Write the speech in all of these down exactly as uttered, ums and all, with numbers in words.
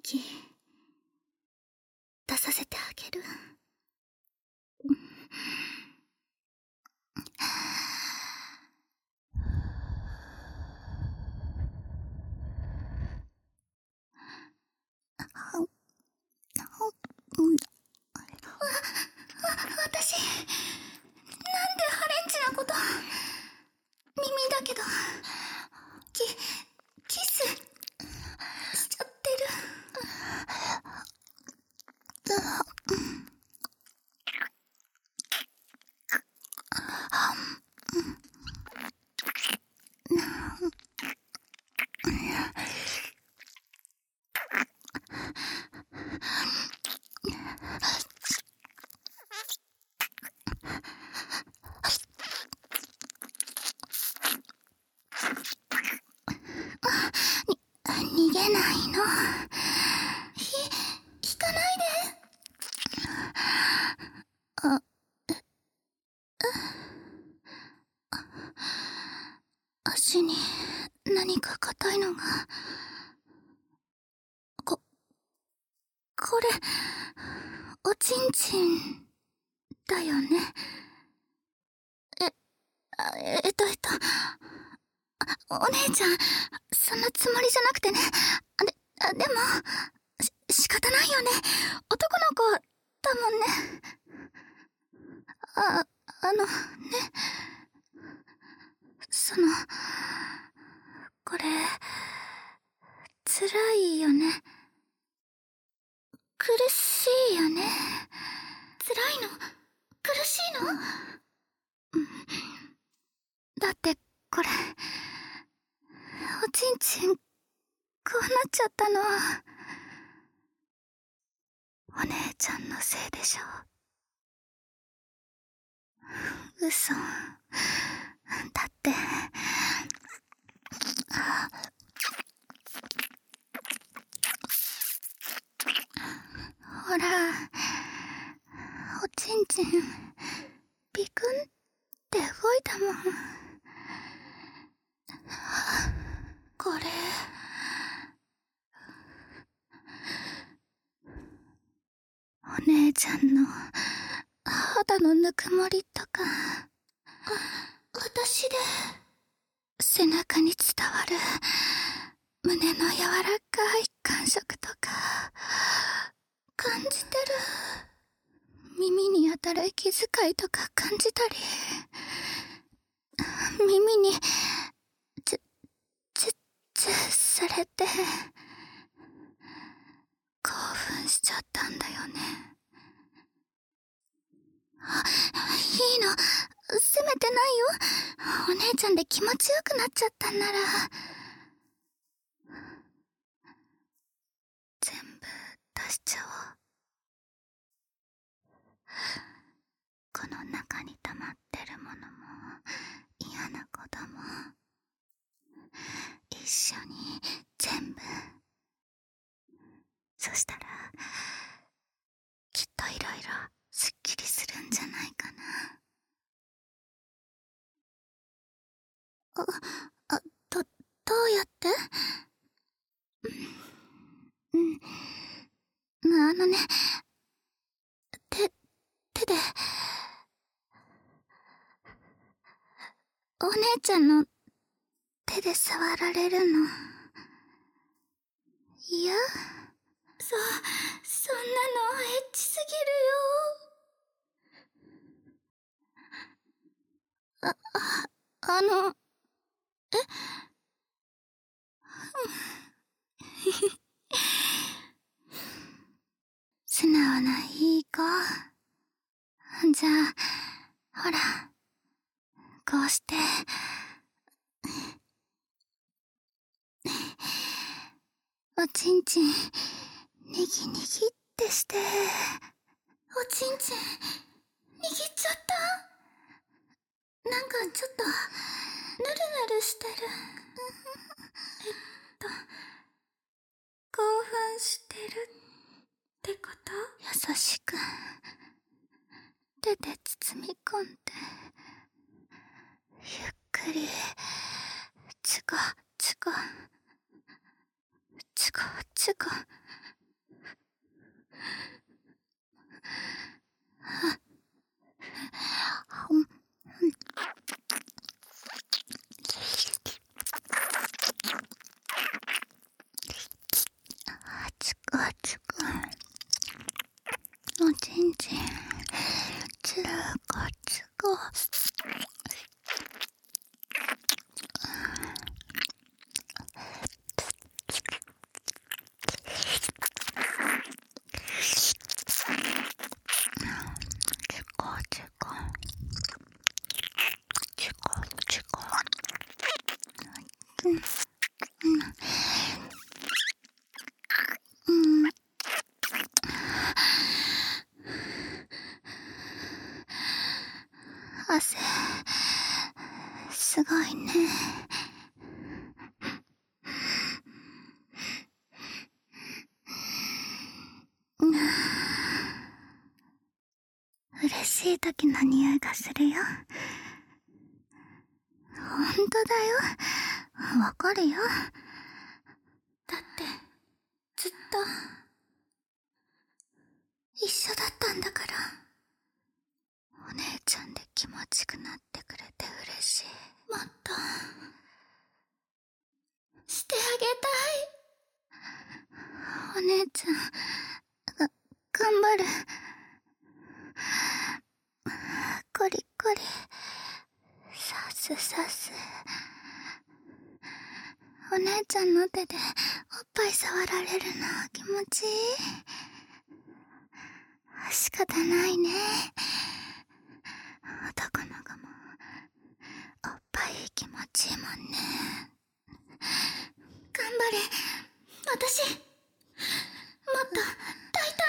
気出させてあげる。私、なんでハレンチなこと。耳だけど、キ、キスしちゃってる。逃げないの。ひ、引かないで。あ、え、足に何か硬いのが。こ、これ、おちんちんだよね。え、あえっとえっと、お姉ちゃん、そんなつもりじゃなくてね。で、でも、し、仕方ないよね。男の子だもんね。あ、あの、ね。その、これ、辛いよね。苦しいよね。辛いの？苦しいの？うん。だって、これ、おちんちん、こうなっちゃったのは、お姉ちゃんのせいでしょ。嘘。だって、ほら、おちんちん、ビクンって動いたもん。これ、お姉ちゃんの肌のぬくもりとか、私で背中に伝わる胸の柔らかい感触とか感じてる。耳に当たる息遣いとか感じたり、耳にチュッチュッチュッされて興奮しちゃったんだよね。あ、いいの、責めてないよ。お姉ちゃんで気持ちよくなっちゃったんなら全部出しちゃおう。この中に溜まってるものも嫌なことも一緒に全部。そしたらきっといろいろすっきりするんじゃないかな。あ、あ、ど、どうやって？うん、うん、あのね、手、手で、お姉ちゃんの手で触られるの嫌？そ、そんなのエッチすぎるよ。あ、あ、あの、え？素直ないい子。じゃあ、ほら、こうして、おちんちん、にぎにぎってして、おちんちん、握っちゃった。なんかちょっと、ぬるぬるしてる。えっと、興奮してるってこと？優しく、手で包み込んで、ゆっくり、ちごちご、ちごちご、 うん。汗、すごいね。嬉しい時の匂いがするよ。ほんとだよ。わかるよ。だって、ずっと、一緒だったんだから。お姉ちゃんで気持ちくなってくれて嬉しい。もっと、してあげたい。お姉ちゃん、が、頑張る。コリコリ、さすさす。お姉ちゃんの手でおっぱい触られるの気持ちいい。仕方ないね。男の子もおっぱい気持ちいいもんね。頑張れ、私。もっと大胆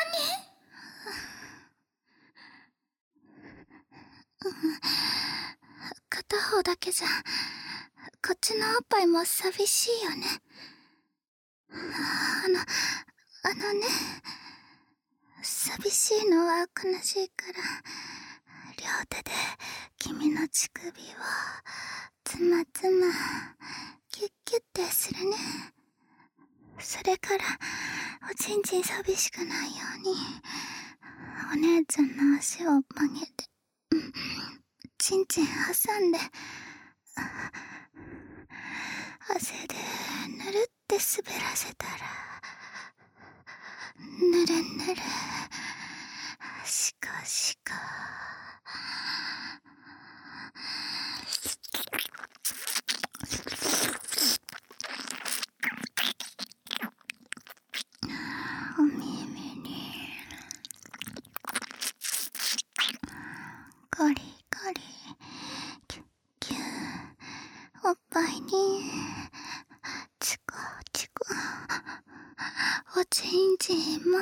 に。片方だけじゃこっちのおっぱいも寂しいよね。あのあのね、寂しいのは悲しいから両手で君の乳首をつまつまキュッキュッてするね。それからおちんちん寂しくないようにお姉ちゃんの足を曲げて、うん、ちんちん挟んで汗でぬるって滑らせたらぬるぬるしかしかお耳にゴリゴリキュッキュッおっぱいにチコチコおちんちんも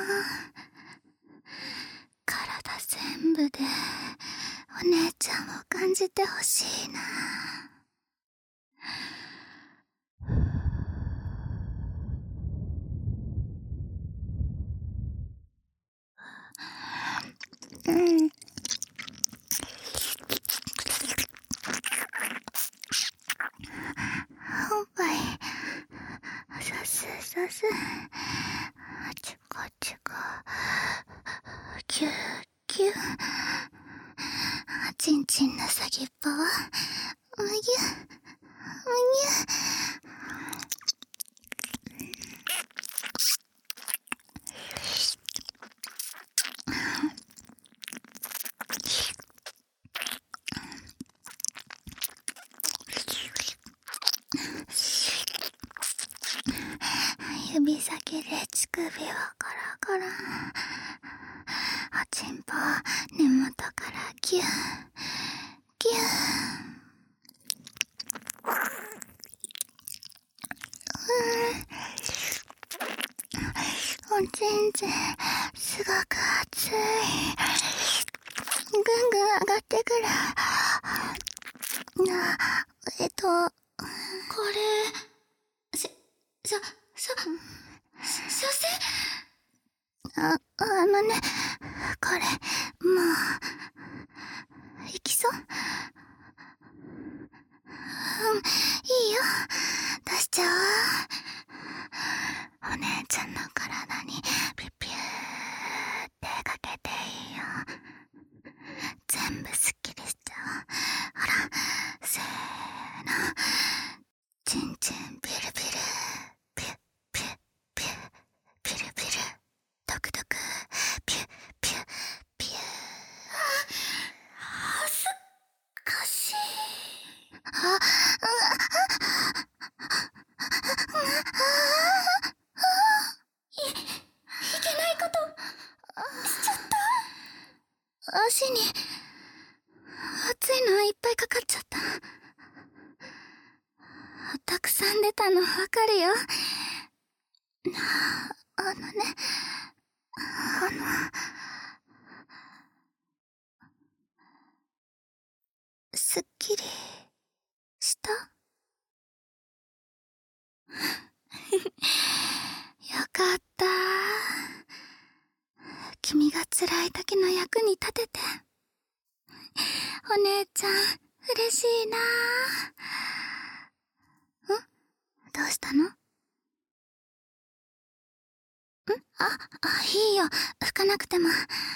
体全部でお姉ちゃんを感じてほしいな。うん。おっぱいさすさすチコチコキュッキュッちんちんの先っぽをむぎゅむぎゅ指先で乳首をコロコロおちんぽ根元からギュッギュッ、うん、おちんちんすごく熱い。ぐんぐん上がってくる。なえっとこれししょしょしょせああのねこれもういきそう。うん、いいよ、出しちゃおう。お姉ちゃんの体にピュピューってかけていいよ。全部すっきりしちゃう。ほら、せーの、ちんちんピルピル、ピュピュピュ、ピルピル、ドクドク、ピュピュピュー。あ、恥ずかしい。あ、 たくさん出たのわかるよ。あのね、あの、すっきりしたよかった。君が辛い時の役に立てて。お姉ちゃん、嬉しいな。ん？どうしたの？ん？あ、あ、いいよ。拭かなくても。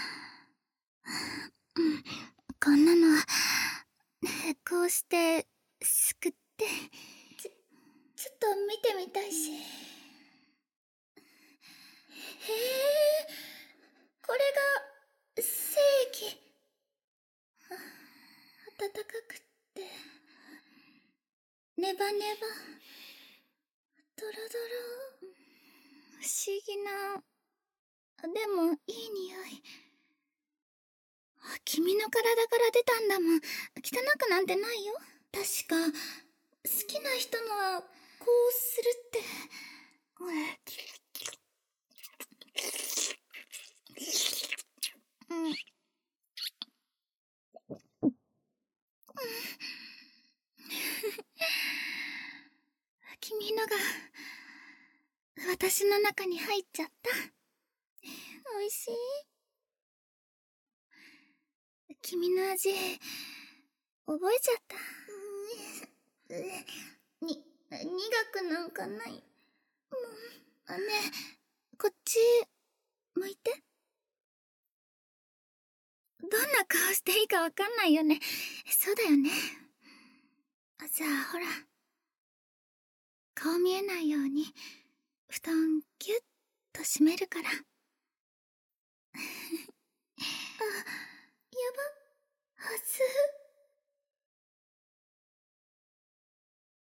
うん、こんなのは、こうして、すくって、ちょ、ちょっと見てみたいし。へえ、これが、精液。暖かくって、ネバネバ、ドロドロ。不思議な、でもいい匂い。君の体から出たんだもん。汚くなんてないよ。確か、好きな人のは、こうするって。うん。君のが、私の中に入っちゃった。美味しい。君の味、覚えちゃった。に、苦くなんかない。もう、あ、ねえ、こっち、向いて。どんな顔していいかわかんないよね。そうだよね。じゃあ、ほら。顔見えないように、布団ギュッと締めるから。あ、やば。はず。